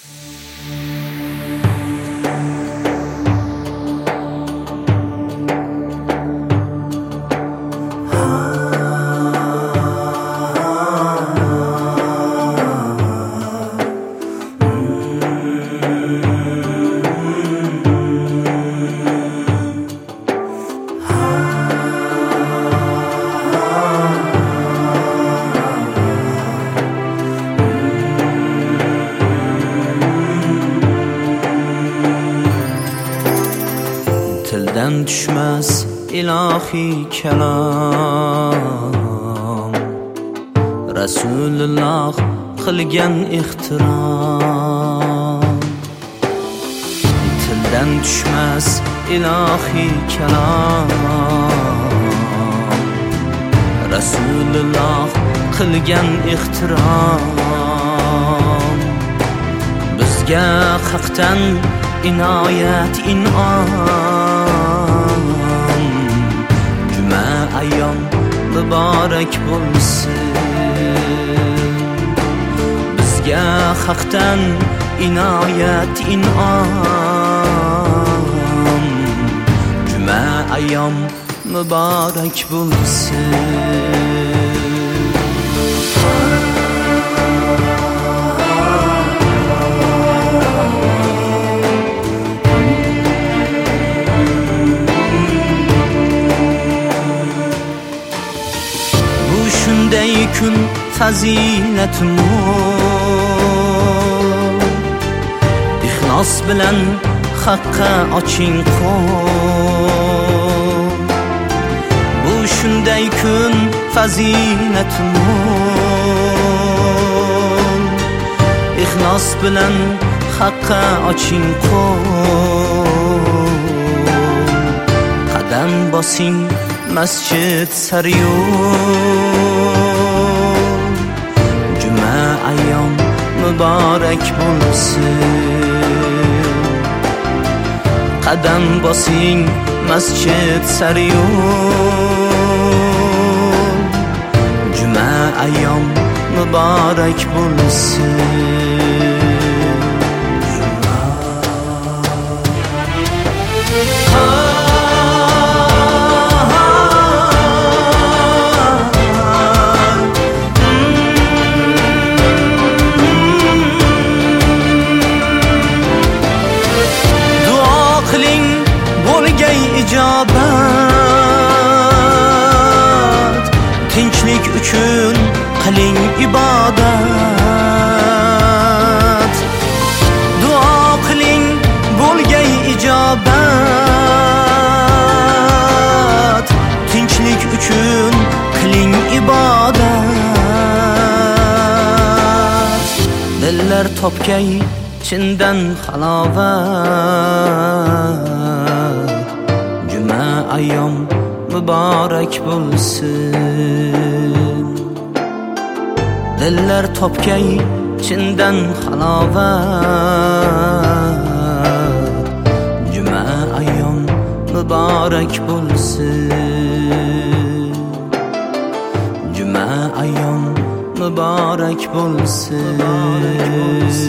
Tildan tushmas ilohiy kalom, Rasululloh qilgan ehtirom. Tildan tushmas ilohiy kalom, Rasululloh qilgan ehtirom. Bizga haqdan inoyat in'om, juma ayyom muborak bo'lsin. Bizga haqdan inoyat in'om, juma ayyom muborak bo'lsin. Shunday kun fazilatimon, ixlos bilan haqqa oching qo'l. Bu shunday kun fazilatimon, ixlos bilan haqqa oching qo'l. Qadam bosing masjid sari yo'l, juma ayyom muborak bo'lsin. Qadam bosing masjid sari yo'l, juma ayyom muborak bo'lsin. ijobat, tinchlik uchun qiling ibodat. Duo qiling bo'lgay ijobat, tinchlik uchun qiling ibodat. Dillar topgay chindan halovat, juma ayyom muborak bo'lsin. Dillar topgay chindan halovat, juma ayyom muborak bo'lsin. Juma ayyom muborak bo'lsin.